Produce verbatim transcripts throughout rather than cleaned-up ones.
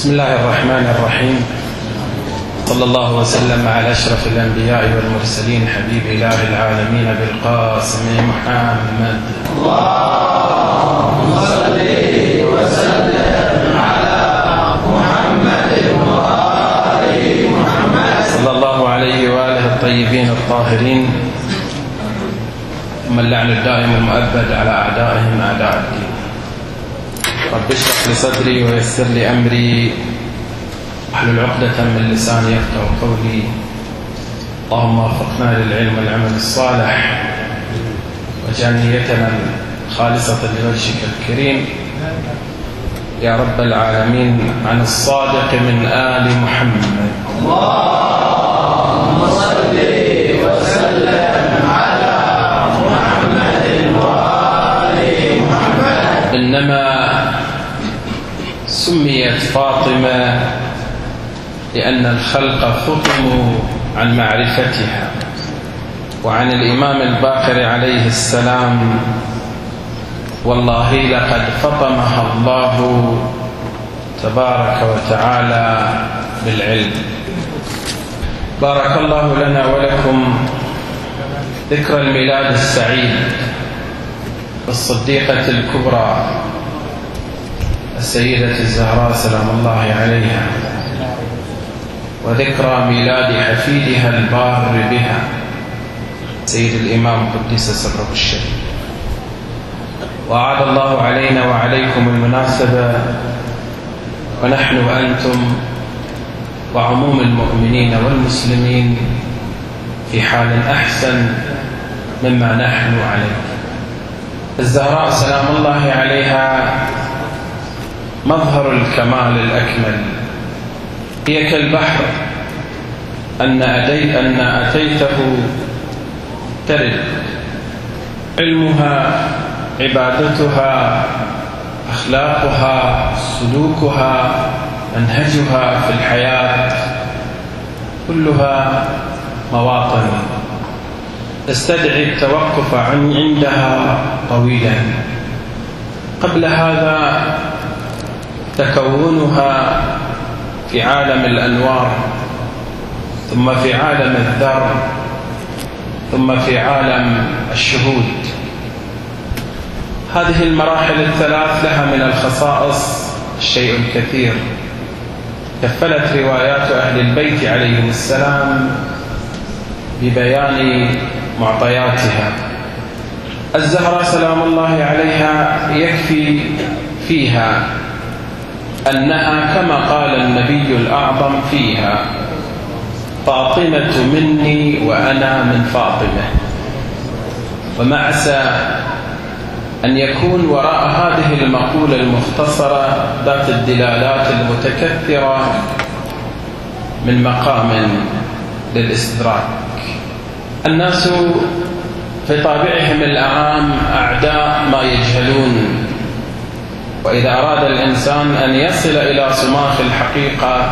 بسم الله الرحمن الرحيم. صلى الله وسلم على أشرف الأنبياء والمرسلين حبيب إله العالمين بالقاسم محمد. اللهم صل وسلم على محمد وآل محمد. صلى الله عليه وآله الطيبين الطاهرين، ثم اللعن الدائم المؤبد على أعدائهم أعداء الدين. رب اشرح لي صدري ويسر لي أمري واحلل عقدة من لساني يفقهوا قولي. اللهم وفقنا للعلم والعمل الصالح واجعل نيتنا خالصة لوجهك الكريم يا رب العالمين. عن الصادق من آل محمد. اللهم صل وسلم على محمد وآل محمد. إنما سميت فاطمة لأن الخلق فطموا عن معرفتها، وعن الإمام الباقر عليه السلام: والله لقد فطمها الله تبارك وتعالى بالعلم. بارك الله لنا ولكم ذكرى الميلاد السعيد بالصديقة الكبرى السيدة الزهراء سلام الله عليها، وذكرى ميلاد حفيدها البار بها سيد الإمام قدس سره الشريف. وأعاد الله علينا وعليكم المناسبة ونحن وأنتم وعموم المؤمنين والمسلمين في حال أحسن مما نحن عليه. الزهراء سلام الله عليها مظهر الكمال الأكمل. هي كالبحر أن أتيت أن أتيته ترد. علمها، عبادتها، أخلاقها، سلوكها، منهجها في الحياة كلها مواطن تستدعي التوقف عندها طويلا. قبل هذا تكونها في عالم الأنوار، ثم في عالم الذر، ثم في عالم الشهود. هذه المراحل الثلاث لها من الخصائص الشيء الكثير كفلت روايات أهل البيت عليهم السلام ببيان معطياتها. الزهراء سلام الله عليها يكفي فيها أنها كما قال النبي الأعظم فيها: فاطمة مني وأنا من فاطمة. ومعسى أن يكون وراء هذه المقولة المختصرة ذات الدلالات المتكثرة من مقام للاستدراك. الناس في طابعهم العام أعداء ما يجهلون، وإذا أراد الإنسان أن يصل إلى صماخ الحقيقة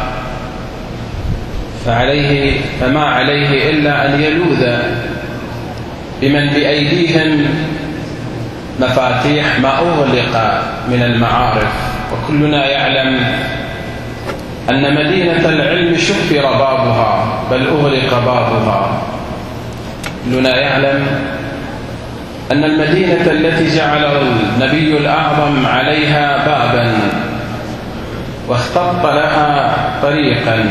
فعليه فما عليه إلا أن يلوذ بمن بأيديهم مفاتيح ما أغلق من المعارف. وكلنا يعلم أن مدينة العلم شفر بابها بل أغلق بابها. كلنا يعلم أن المدينة التي جعل النبي الأعظم عليها بابا واختط لها طريقا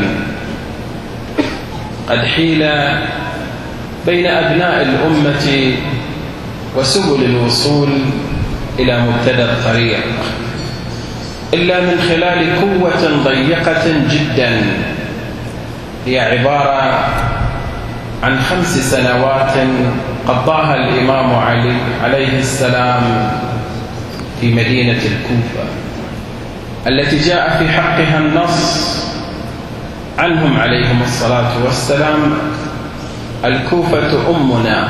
قد حيل بين أبناء الأمة وسبل الوصول إلى مبتدأ الطريق إلا من خلال قوة ضيقة جدا. هي عبارة عن خمس سنوات قضاها الإمام علي عليه السلام في مدينة الكوفة التي جاء في حقها النص عنهم عليهم الصلاة والسلام: الكوفة أمنا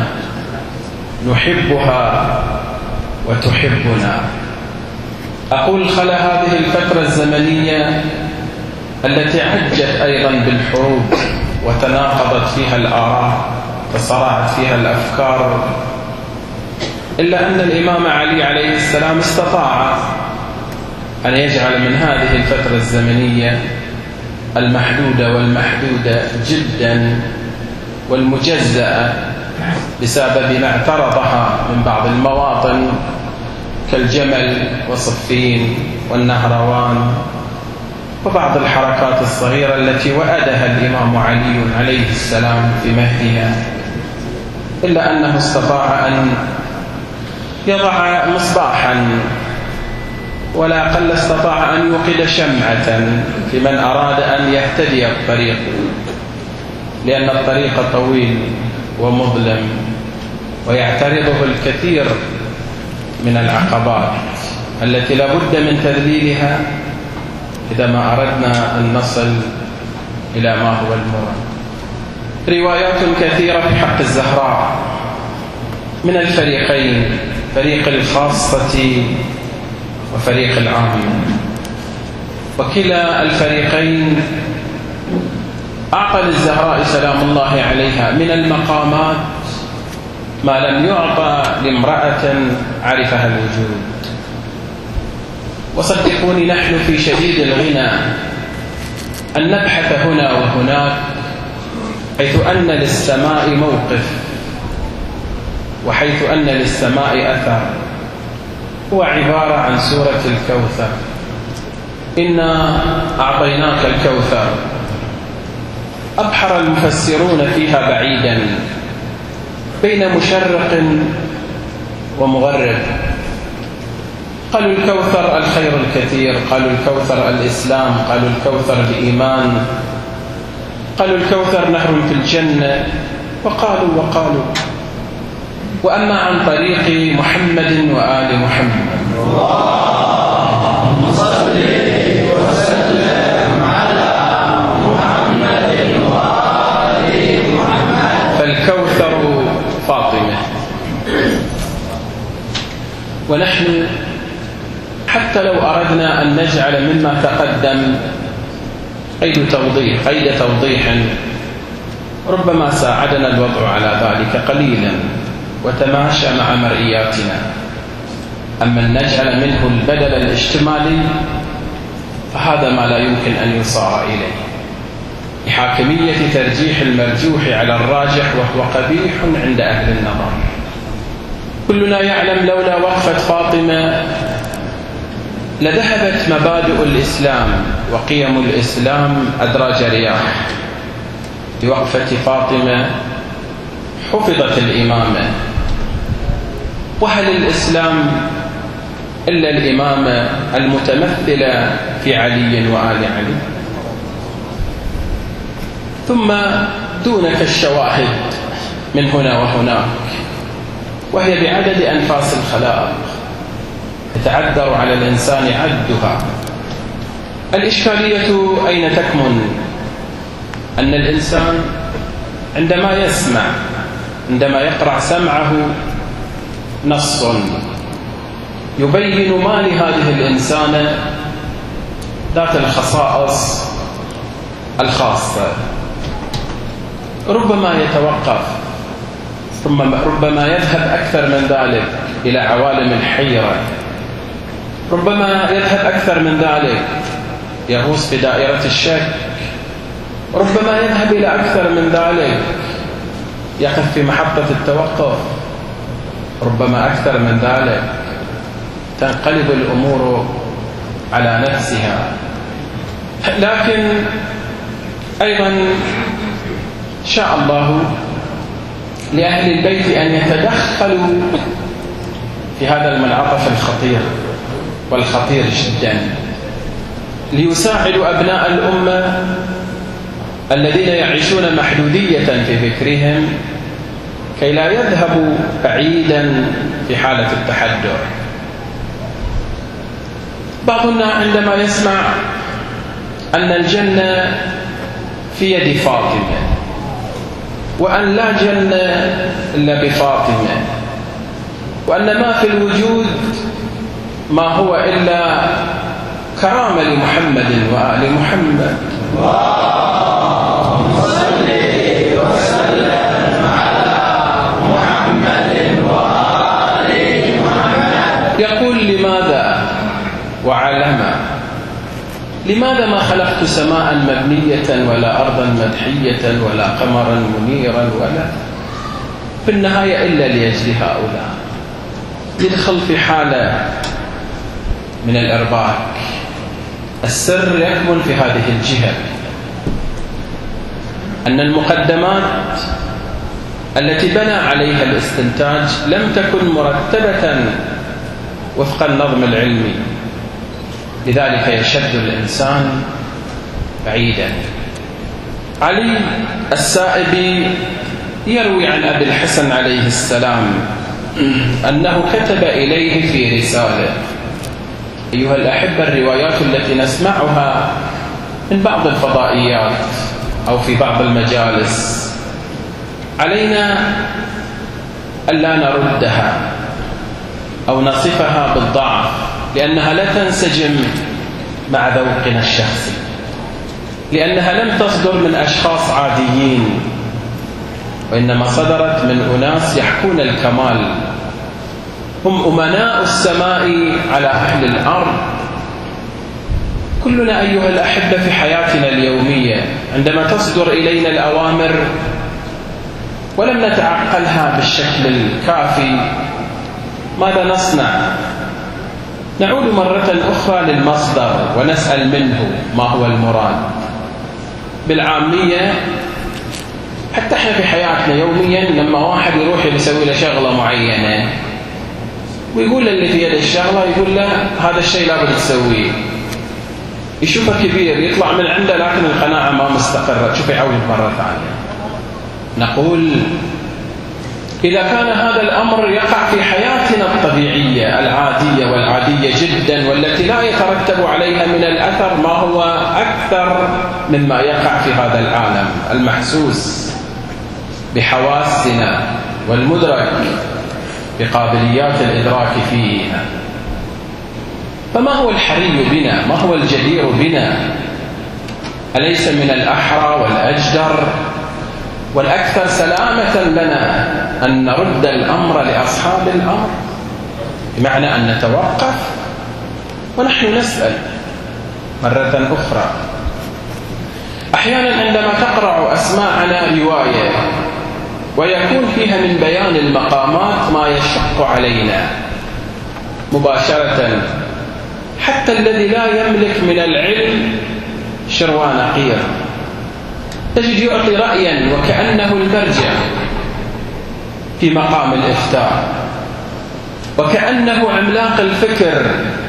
نحبها وتحبنا. أقول خلى هذه الفترة الزمنية التي عجت أيضا بالحروب وتناقضت فيها الآراء تصارعت فيها الأفكار، إلا أن الإمام علي عليه السلام استطاع أن يجعل من هذه الفترة الزمنية المحدودة والمحدودة جدا والمجزأة بسبب ما اعترضها من بعض المواطن كالجمل وصفين والنهروان وبعض الحركات الصغيرة التي وأدها الإمام علي عليه السلام في مهدها، إلا أنه استطاع أن يضع مصباحا ولا أقل استطاع أن يوقد شمعة لمن أراد أن يهتدي الطريق، لأن الطريق طويل ومظلم ويعترضه الكثير من العقبات التي لابد من تذليلها إذا ما أردنا أن نصل إلى ما هو المراد. روايات كثيرة في حق الزهراء من الفريقين، فريق الخاصة وفريق العامة، وكلا الفريقين أعطى للزهراء سلام الله عليها من المقامات ما لم يعطى لامرأة عرفها الوجود. وصدقوني نحن في شديد الغنى أن نبحث هنا وهناك، حيث أن للسماء موقف وحيث أن للسماء أثر، هو عبارة عن سورة الكوثر. إنا أعطيناك الكوثر. أبحر المفسرون فيها بعيدا بين مشرق ومغرب، قالوا الكوثر الخير الكثير، قالوا الكوثر الإسلام، قالوا الكوثر الإيمان، قالوا الكوثر نهر في الجنة، وقالوا وقالوا. وأما عن طريق محمد وآل محمد اللهم صل وسلم على محمد وآل محمد، فالكوثر فاطمة. ونحن حتى لو أردنا أن نجعل مما تقدم قيد توضيح قيد توضيح ربما ساعدنا الوضع على ذلك قليلا وتماشى مع مرئياتنا. أما أن نجعل منه البدل الاشتمالي فهذا ما لا يمكن أن يصار إليه، لحاكمية ترجيح المرجوح على الراجح، وهو قبيح عند أهل النظر. كلنا يعلم لولا وقفة فاطمة لذهبت مبادئ الإسلام وقيم الإسلام أدراج رياح. بوقفة فاطمة حفظت الإمامة، وهل الإسلام إلا الإمامة المتمثلة في علي وآل علي؟ ثم دونك الشواهد من هنا وهناك، وهي بعدد أنفاس الخلائق يتعذر على الإنسان عدها. الإشكالية أين تكمن؟ أن الإنسان عندما يسمع عندما يقرأ سمعه نص يبين ما لهذه الإنسانة ذات الخصائص الخاصة، ربما يتوقف، ثم ربما يذهب أكثر من ذلك إلى عوالم الحيرة، ربما يذهب أكثر من ذلك يغوص في دائرة الشك، ربما يذهب إلى أكثر من ذلك يقف في محطة التوقف، ربما أكثر من ذلك تنقلب الأمور على نفسها. لكن أيضا شاء الله لأهل البيت أن يتدخلوا في هذا المنعطف الخطير والخطير جدا، ليساعدوا أبناء الأمة الذين يعيشون محدودية في فكرهم كي لا يذهبوا بعيدا في حالة التحدر. بعضنا عندما يسمع أن الجنة في يد فاطمة، وأن لا جنة إلا بفاطمة، وأن ما في الوجود ما هو إلا كرامة لمحمد وآل محمد. اللهم صل وسلم على محمد وآل محمد. يقول لماذا وعلما لماذا ما خلقت سماء مبنية ولا أرضا مدحية ولا قمرا منيرا ولا في النهاية إلا لأجل هؤلاء. يدخل في حالة من الإرباك. السر يكمن في هذه الجهة، أن المقدمات التي بنى عليها الاستنتاج لم تكن مرتبة وفق النظم العلمي، لذلك يشد الإنسان بعيدا. علي السائبي يروي عن أبي الحسن عليه السلام أنه كتب إليه في رسالة. أيها الأحبة، الروايات التي نسمعها من بعض الفضائيات أو في بعض المجالس علينا ألا نردها أو نصفها بالضعف، لأنها لا تنسجم مع ذوقنا الشخصي، لأنها لم تصدر من أشخاص عاديين، وإنما صدرت من أناس يحكون الكمال، هم أمناء السماء على أهل الأرض. كلنا أيها الأحبة في حياتنا اليومية عندما تصدر إلينا الأوامر ولم نتعقلها بالشكل الكافي، ماذا نصنع؟ نعود مرة أخرى للمصدر ونسأل منه ما هو المراد. بالعامية حتى احنا في حياتنا يوميا لما واحد يروح يسوي له شغلة معينة ويقول اللي في يد الشغلة، يقول له هذا الشيء لابد تسويه، يشوفه كبير يطلع من عنده لكن القناعة ما مستقرة، شوف يعود مرة ثانية. نقول إذا كان هذا الأمر يقع في حياتنا الطبيعية العادية والعادية جدا والتي لا يترتب عليها من الأثر ما هو أكثر مما يقع في هذا العالم المحسوس بحواسنا والمدرك بقابليات الإدراك فيها، فما هو الحري بنا؟ ما هو الجدير بنا؟ أليس من الأحرى والأجدر والأكثر سلامة لنا أن نرد الأمر لأصحاب الأمر، بمعنى أن نتوقف ونحن نسأل مرة أخرى. أحيانا عندما تقرأ أسماعنا رواية ويكون فيها من بيان المقامات ما يشق علينا مباشرة، حتى الذي لا يملك من العلم شروان قير تجد يعطي رأيا وكأنه المرجع في مقام الإفتاء، وكأنه عملاق الفكر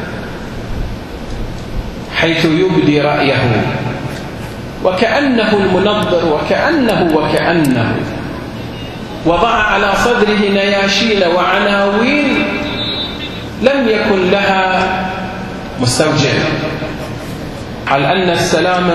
حيث يبدي رأيه، وكأنه المنظر، وكأنه وكأنه وضع على صدره نياشين وعناوين لم يكن لها مستوجب، على أن السلام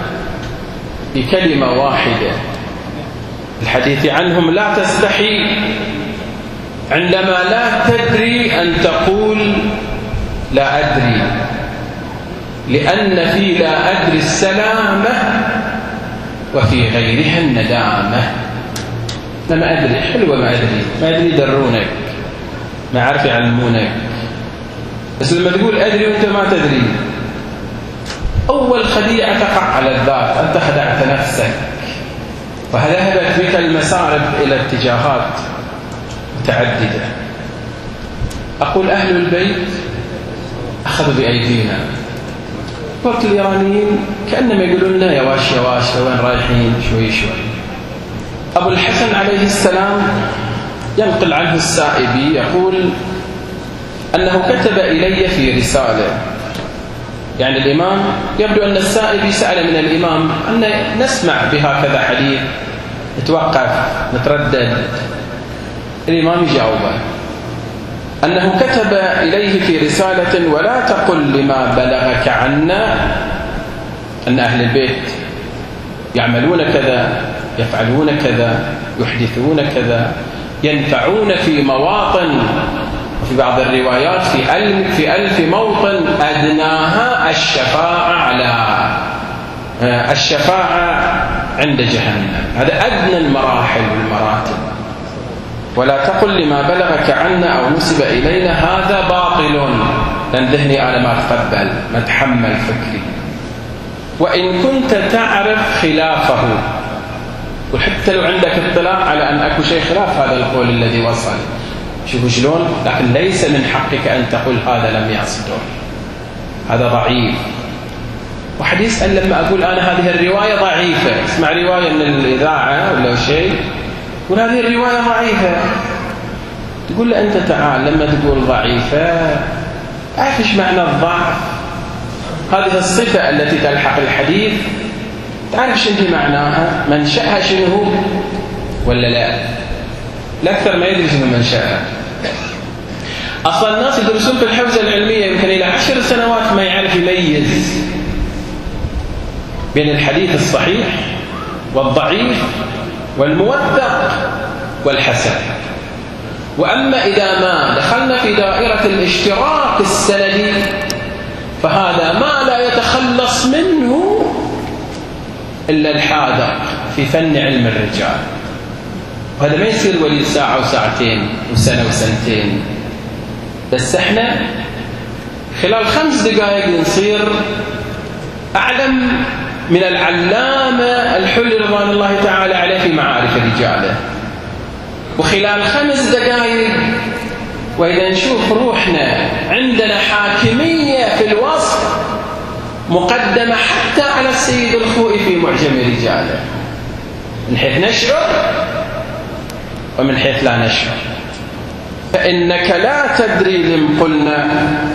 بكلمة واحدة. الحديث عنهم لا تستحي عندما لا تدري أن تقول لا أدري، لأن في لا أدري السلامة وفي غيرها الندامة. ما أدري حلوة، ما أدري ما أدري درونك، ما عارف يعلمونك، بس لما تقول أدري وأنت ما تدري أول خديعة تقع على الذات، أنت خدعت نفسك وذهبت بك المسارب إلى اتجاهات متعددة. أقول أهل البيت أخذوا بأيدينا، وقت الإيرانيين كأنما يقولون لنا يا واش يا واش وين رايحين شوي شوي. أبو الحسن عليه السلام ينقل عنه السائبي يقول أنه كتب إلي في رسالة، يعني الإمام يبدو أن السائبي سأل من الإمام أن نسمع بهكذا حديث، نتوقف نتردد. الإمام يجاوبه أنه كتب إليه في رسالة ولا تقل لما بلغك عنا أن أهل البيت يعملون كذا يفعلون كذا يحدثون كذا ينفعون في مواطن، وفي بعض الروايات في ألف, في ألف موطن أدناها الشفاعة على الشفاعة عند جهنم. هذا أدنى المراحل والمراتب. ولا تقل لما بلغك عنا أو نسب إلينا هذا باطل، لأن ذهني أنا ما أتقبل ما أتحمل فكري. وإن كنت تعرف خلافه، وحتى لو عندك اطلاع على أن أكو شيء خلاف هذا القول الذي وصل، شوفوا شلون، لكن ليس من حقك أن تقول هذا لم يصدر، هذا ضعيف. واحد يسأل لما أقول أنا هذه الرواية ضعيفة، اسمع رواية من الإذاعة ولا شيء يقول هذه الرواية ضعيفة، تقول له أنت تعال لما تقول ضعيفة أعرف إيش معنى الضعف، هذه الصفة التي تلحق الحديث تعرف شنو معناها، منشأها شنو هو ولا لا؟ الأكثر ما يدري شنو منشأها. أصلا الناس يدرسون في الحوزة العلمية يمكن إلى عشر سنوات ما يعرف يميز بين الحديث الصحيح والضعيف والموثق والحسن. وأما إذا ما دخلنا في دائرة الاشتراك السندي فهذا ما لا يتخلص منه إلا الحاذق في فن علم الرجال، وهذا ما يصير ولي ساعة وساعتين وسنة وسنتين، بس احنا خلال خمس دقائق نصير أعلم من العلامة الحلي رضوان الله تعالى عليه في معارف رجاله. وخلال خمس دقائق وإذا نشوف روحنا عندنا حاكمية في الوصف مقدمة حتى على السيد الخوئي في معجم رجاله، من حيث نشعر ومن حيث لا نشعر. فإنك لا تدري لم قلنا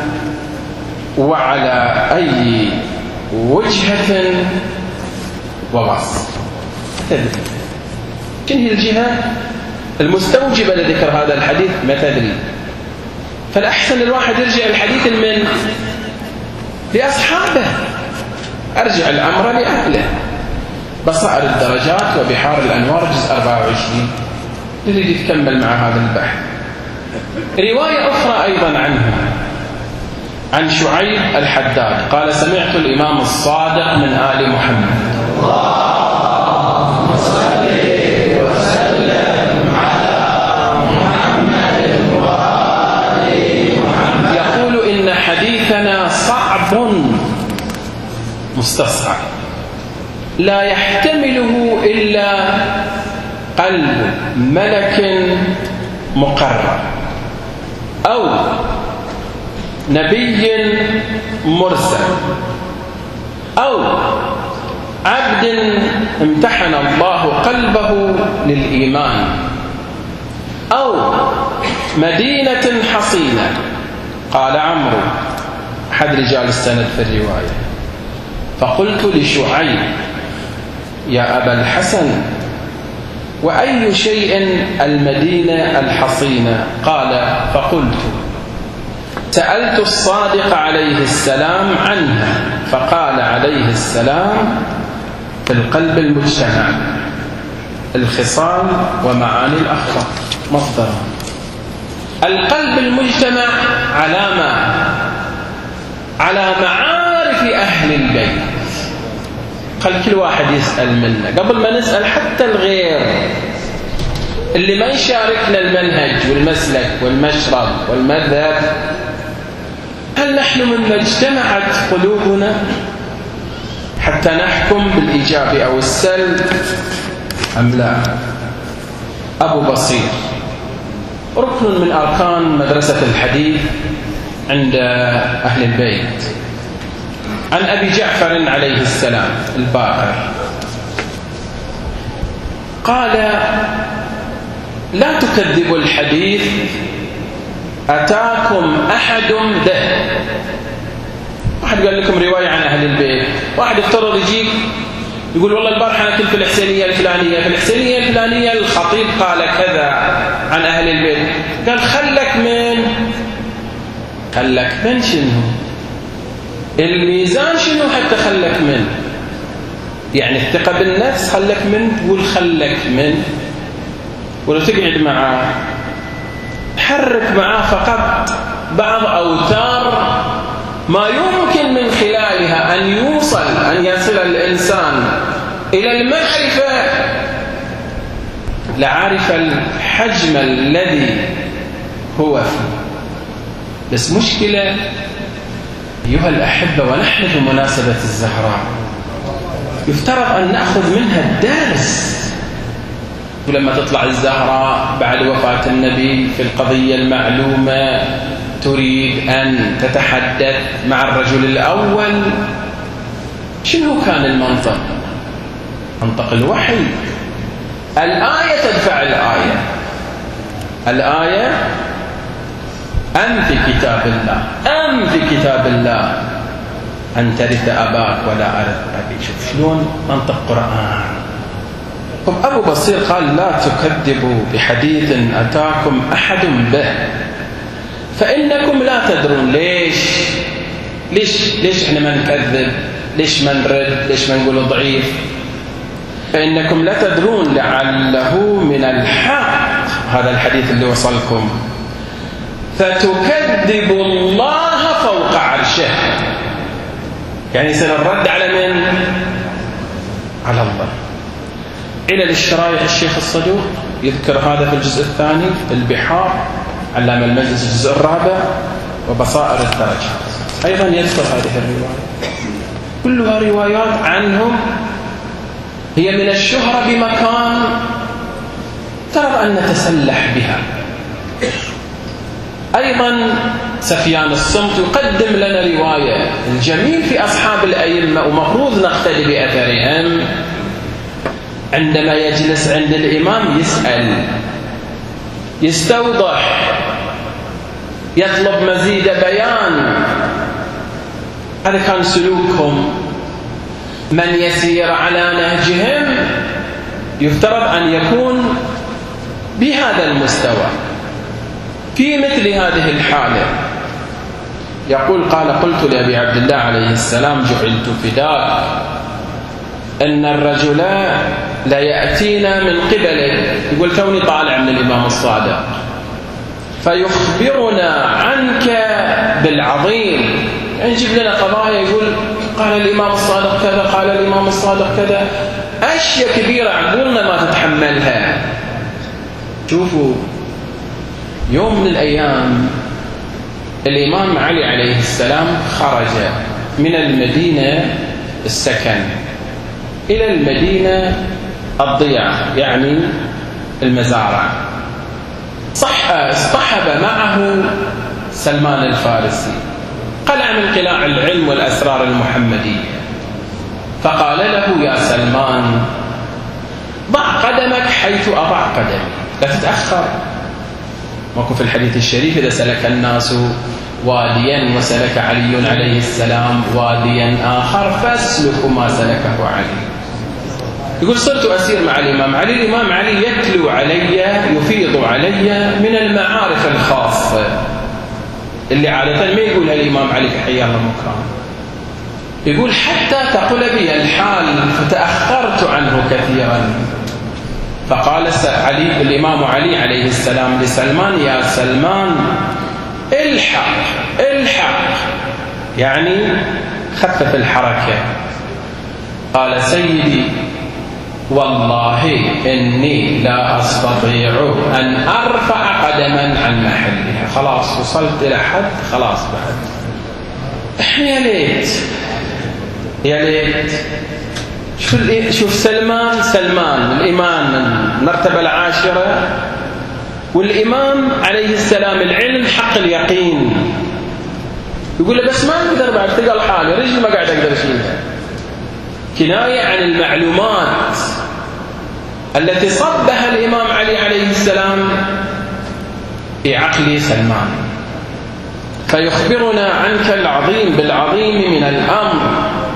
وعلى أي وجهة ووصف، تدري كن هي الجهة المستوجبة لذكر هذا الحديث ما تدري. فالأحسن الواحد يرجع الحديث من لأصحابه، أرجع الأمر لأهله. بصائر الدرجات وبحار الأنوار جزء أربعة وعشرين نريد يتكمل مع هذا البحث. رواية أخرى أيضا عنه عن شعيب الحداد قال سمعت الإمام الصادق من آل محمد اللهم صل وسلم على محمد وآل محمد يقول إن حديثنا صعب مستصعب لا يحتمله إلا قلب ملك مقرب أو نبي مرسل أو عبد امتحن الله قلبه للإيمان أو مدينة حصينة. قال عمرو أحد رجال السند في الرواية فقلت لشعيب يا أبا الحسن وأي شيء المدينة الحصينة؟ قال فقلت سألت الصادق عليه السلام عنها فقال عليه السلام في القلب المجتمع الخصال ومعاني الأخلاق مصدر. القلب المجتمع على ما على معارف أهل البيت. قال كل واحد يسأل منا قبل ما نسأل حتى الغير اللي ما يشاركنا المنهج والمسلك والمشرب والمذهب، هل نحن مما اجتمعت قلوبنا حتى نحكم بالإيجاب أو السلب أم لا؟ أبو بصير ركن من أركان مدرسة الحديث عند أهل البيت عن أبي جعفر عليه السلام الباقر قال لا تكذبوا الحديث أتاكم أحد به. واحد قال لكم رواية عن أهل البيت، واحد افترض يجيك يقول والله البارحة أنا كنت في الحسينية الفلانية في الحسينية الفلانية الخطيب قال كذا عن أهل البيت. قال خلك من خلك من شنو الميزان شنو حتى خلك من يعني الثقة بالنفس خلك من تقول خلك من ولو تقعد معاه حرك معاه فقط بعض أوتار ما يمكن من خلالها أن يوصل أن يصل الإنسان إلى المعرفة لعارف الحجم الذي هو فيه. بس مشكلة أيها الأحبة ونحن في مناسبة الزهراء يفترض أن نأخذ منها الدرس. ولما تطلع الزهراء بعد وفاة النبي في القضية المعلومة تريد أن تتحدث مع الرجل الأول، شنو كان المنطق؟ منطق الوحي. الآية تدفع الآية. الآية أم في كتاب الله، أم في كتاب الله أن ترث أباك ولا أرث أبي. شوف شلون منطق قرآن. طب أبو بصير قال لا تكذبوا بحديث أتاكم أحد به فإنكم لا تدرون. ليش ليش ليش إحنا ما نكذب؟ ليش ما نرد؟ ليش ما نقول ضعيف؟ فإنكم لا تدرون لعله من الحق. هذا الحديث اللي وصلكم. فتكذب الله فوق عرشه. يعني سنرد على من؟ على الله. إلى الاشترايح الشيخ الصدوق يذكر هذا في الجزء الثاني في البحار، علام المجلس الجزء الرابع، وبصائر الدرجة أيضا يذكر هذه الرواية. كلها روايات عنهم هي من الشهرة بمكان ترى أن نتسلح بها. أيضا سفيان الصمت يقدم لنا رواية. الجميل في أصحاب الأئمة ومفروض نقتدي بأثرهم، عندما يجلس عند الإمام يسأل، يستوضح، يطلب مزيد بيان. هذا كان سلوكهم. من يسير على نهجهم يفترض أن يكون بهذا المستوى. في مثل هذه الحالة يقول قال قلت لأبي عبد الله عليه السلام جعلت فداك أن الرجل لا يأتينا من قبلك، يقول توني طالع من الإمام الصادق، فيخبرنا عنك بالعظيم. يعني يجيب لنا قضايا يقول قال الإمام الصادق كذا، قال الإمام الصادق كذا، أشياء كبيرة عقولنا ما تتحملها. شوفوا يوم من الأيام الإمام علي عليه السلام خرج من المدينة السكن إلى المدينة الضيعة، يعني المزارع. صح اصطحب معه سلمان الفارسي، قلع من قلاع العلم والأسرار المحمدية، فقال له يا سلمان ضع قدمك حيث أضع قدمي، لا تتأخر. ماكو في الحديث الشريف إذا سلك الناس واديا وسلك علي عليه السلام واديا آخر فاسلكوا ما سلكه علي. يقول صرت أسير مع الإمام علي، الإمام علي يتلو علي، يفيض علي من المعارف الخاصة اللي عادة ما يقولها الإمام علي في حي الله مكان. يقول حتى تقول بي الحال فتأخرت عنه كثيرا. فقال علي الإمام علي عليه السلام لسلمان يا سلمان الحق الحق، يعني خفف الحركة. قال سيدي والله إني لا أستطيع أن أرفع قدما عن محلها، خلاص وصلت إلى حد خلاص بعد. يا ليت يا ليت. شوف شوف سلمان سلمان الإمام المرتبة العاشرة، والإمام عليه السلام العلم حق اليقين. يقول له بس ما أقدر بعد تقل حالي رجلي ما قاعد أقدر أشيلها. كناية عن المعلومات التي صبها الإمام علي عليه السلام في عقل سلمان. فيخبرنا عنك العظيم بالعظيم من الأمر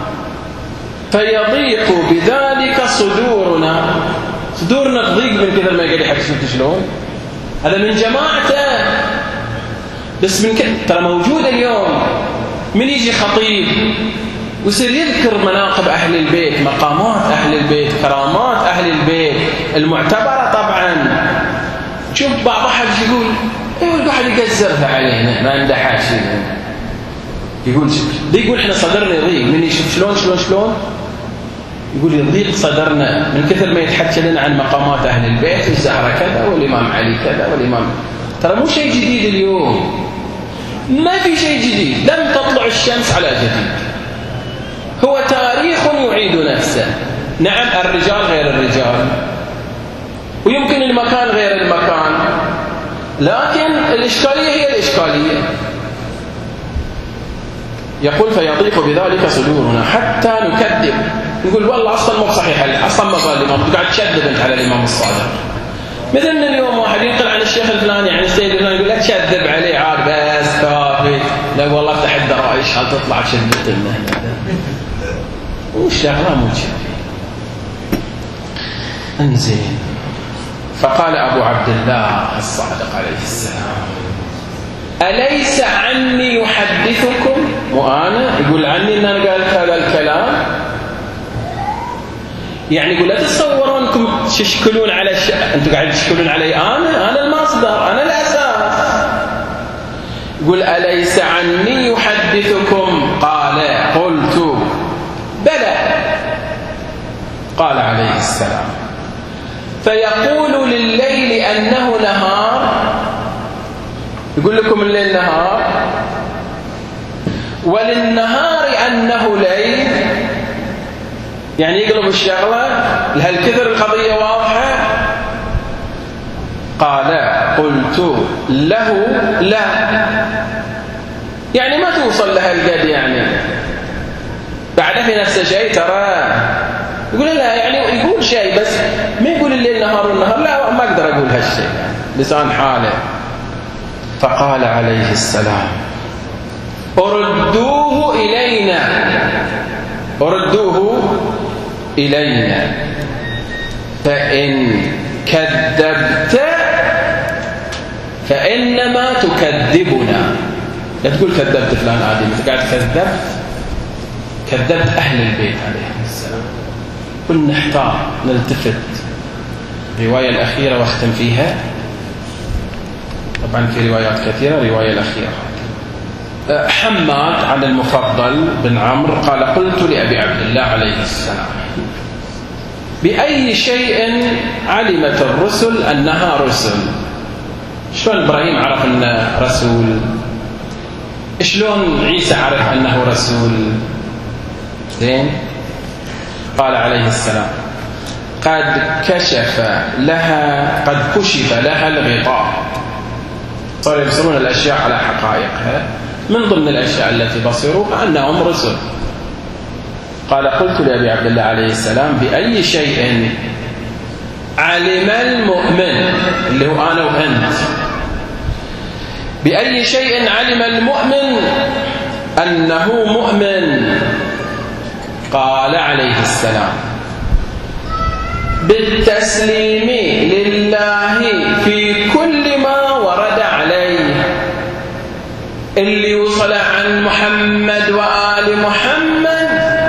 فيضيق بذلك صدورنا. صدورنا تضيق من كثر ما يقعد يحكي. شفت شلون؟ هذا من جماعته. بس من كثر ترى موجود اليوم من يجي خطيب ويصير يذكر مناقب أهل البيت، مقامات أهل البيت، كرامات أهل البيت المعتبرة طبعا. شوف بعض أحد يقول ايوه الواحد يقزرها علينا ما عنده حاشي. يقول بيقول احنا صدرنا يضيق من يشوف شلون شلون شلون يقول يضيق صدرنا من كثر ما يتحكى لنا عن مقامات أهل البيت، الزهرة كذا والإمام علي كذا والإمام. ترى مو شيء جديد اليوم، ما في شيء جديد، لم تطلع الشمس على جديد. هو تاريخ تاريخ يعيد نفسه. نعم الرجال غير الرجال ويمكن المكان غير المكان، لكن الإشكالية هي الإشكالية. يقول فيضيق بذلك صدورنا حتى نكذب، نقول والله أصلا مو صحيح، أصلا ما قال الإمام، تقعد تشدد أنت على الإمام الصادق. مثل من اليوم واحد ينقل عن الشيخ الفلاني عن السيد الفلاني يقول لا تشذب عليه عاد بس كافي، لا والله افتح الدرائش هل تطلع شدت لنا والشغله مو كذي. انزين فقال أبو عبد الله الصادق عليه السلام أليس عني يحدثكم؟ وأنا يقول عني أن أنا قالت هذا الكلام، يعني يقول لا تتصورون أنكم تشكلون على الش... أنتم قاعدين تشكلون علي، أنا أنا المصدر، أنا الأساس. يقول أليس عني يحدثكم؟ قال قلت بلى. قال عليه السلام فيقول لليل أنه نهار، يقول لكم الليل نهار، وللنهار أنه ليل، يعني يقلب الشغلة لهالكثر القضية واضحة. قال قلت له لا، يعني ما توصل لها القد، يعني بعد في نفس الشيء ترى يقول لا، يعني يقول شيء بس ما يقول الليل نهار والنهار، لا ما أقدر أقول هالشيء لسان حاله. فقال عليه السلام أردوه إلينا، أردوه إلينا فإن كذبت فإنما تكذبنا. لا تقول كذبت فلان عادي، أنت قاعد كذبت كذبت أهل البيت عليهم السلام. قل نحتار نلتفت. الرواية الأخيرة واختم فيها، طبعا في روايات كثيرة، رواية الأخيرة حماد عن المفضل بن عمرو قال قلت لأبي عبد الله عليه السلام بأي شيء علمت الرسل أنها رسل؟ شلون إبراهيم عرف أنه رسول؟ شلون عيسى عرف أنه رسول؟ زين. قال عليه السلام قد كشف لها قد كشف لها الغطاء، صاروا يبصرون الأشياء على حقائقها. من ضمن الأشياء التي بصروها أنهم رسل. قال قلت لأبي عبد الله عليه السلام بأي شيء علم المؤمن، اللي هو أنا وأنت، بأي شيء علم المؤمن أنه مؤمن؟ قال عليه السلام بالتسليم لله في كل ما ورد عليه، اللي يوصل عن محمد وآل محمد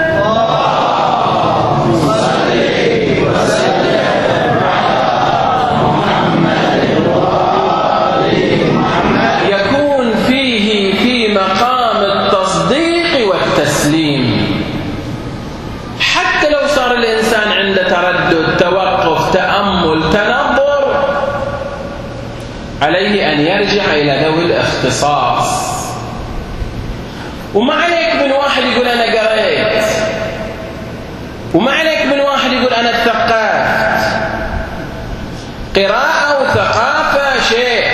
اللهم صل وسلم على محمد وآل محمد، يكون فيه في مقام التصديق والتسليم. حتى لو صار الإنسان عنده تردد، توقف، تأمل، تنظر، عليه أن يرجع إلى ذوي الاختصاص. وما عليك من واحد يقول أنا قريت، وما عليك من واحد يقول أنا اتثقفت. قراءة وثقافة شيء،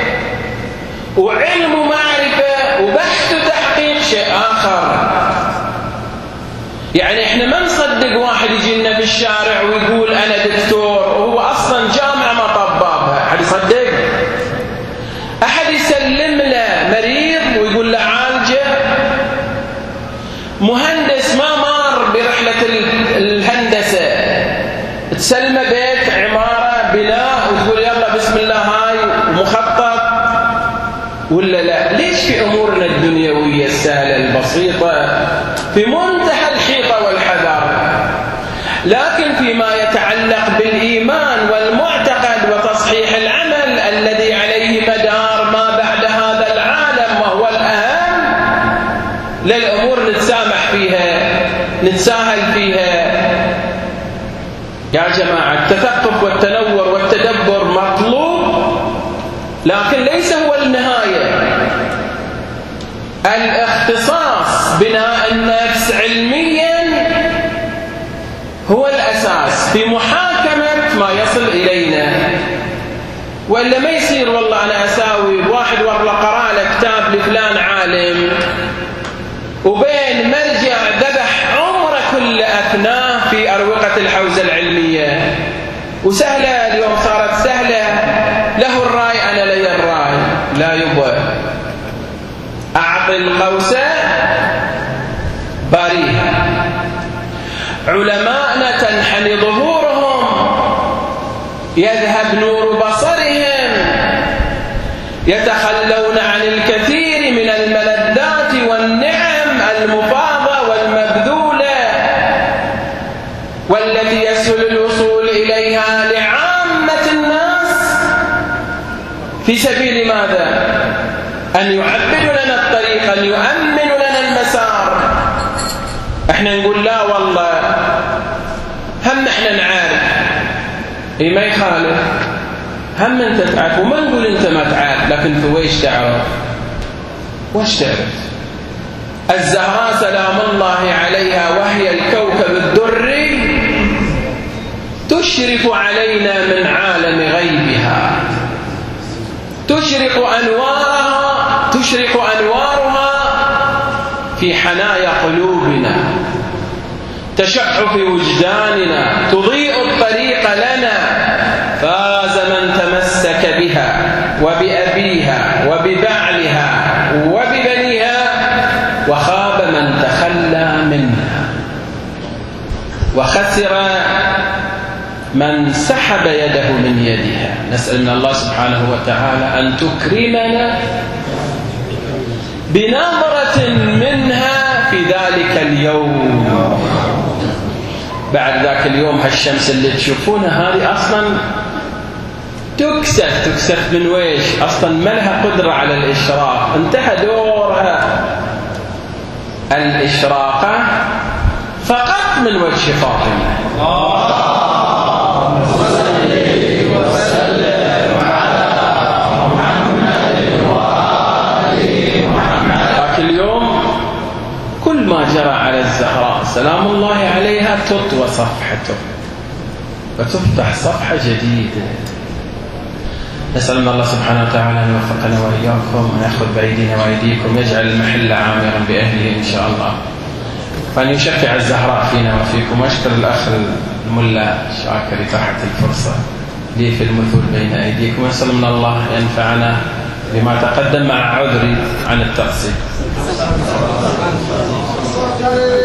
وعلم ومعرفة وبحث وتحقيق شيء آخر. يعني احنا ما نصدق واحد يجي لنا في الشارع ويقول أنا دكتور وهو أصلا جامعة ما طبابها. أحد يصدق؟ أحد يسلم له مريض ويقول له عالجه؟ مهندس ما مار برحلة الهندسة تسلم بيت عمارة بناء وتقول يلا بسم الله هاي مخطط ولا لا؟ ليش في أمورنا الدنيوية السهلة البسيطة في منتهى الحيطة والحذر، لكن فيما يتعلق بالإيمان والمعتقد وتصحيح العمل الذي عليه مدار ما بعد هذا العالم وهو الأهم، للأمور نتسامح فيها نتساهل فيها. يا جماعة التثقف والتنور والتدبر مطلوب، لكن ليس هو النهاية. الاختصاص بناء النفس علميا في محاكمة ما يصل إلينا. وإلا ما يصير والله أنا أساوي بواحد والله قرأ له كتاب لفلان عالم وبين مرجع ذبح عمره كل أثناء في أروقة الحوزة العلمية، وسهلة اليوم صارت سهلة، له الرأي أنا لي الرأي. لا يبقى أعطي القوس بريها. علماءنا تنحني ظهورهم، يذهب نور بصرهم، يتخلون عن الكثير من الملذات والنعم المفاضة والمبذولة والتي يسهل الوصول إليها لعامة الناس في سبيل ماذا؟ أن يعبدوا لنا الطريق، أن يؤمنوا لنا المسار. احنا نقول لا والله هم احنا نعارف، اي ما يخالف، هم انت تعرف، وما نقول انت ما تعرف، لكن في ويش تعرف؟ وش تعرف؟ الزهراء سلام الله عليها وهي الكوكب الدري تشرف علينا من عالم غيبها، تشرق أنوارها تشرق أنوارها في حنايا قلوبنا، تشع في وجداننا، تضيء الطريق لنا. فاز من تمسك بها وبأبيها وببعلها وببنيها، وخاب من تخلى منها، وخسر من سحب يده من يدها. نسأل من الله سبحانه وتعالى أن تكرمنا بنظرة منها في ذلك اليوم. بعد ذاك اليوم هالشمس اللي تشوفونها هذه أصلا تكسف تكسف من ويش؟ أصلا ما لها قدرة على الإشراق، انتهى دورها الإشراقة فقط من وجه فاطمة. اللهم صل وسلم على محمد وآل محمد. ذاك اليوم كل ما جرى على الزهراء سلام الله عليها تطوى صفحته وتفتح صفحة جديدة. نسأل الله سبحانه وتعالى أن يوفقنا وإياكم ويأخذ بأيدينا وأيديكم، يجعل المحل عامرا بأهله إن شاء الله، وأن يشفع الزهراء فينا وفيكم. وأشكر الأخ الملا شاكر إتاحة الفرصة لي في المثول بين أيديكم، ونسأل من الله ينفعنا بما تقدم مع عذري عن التقصير.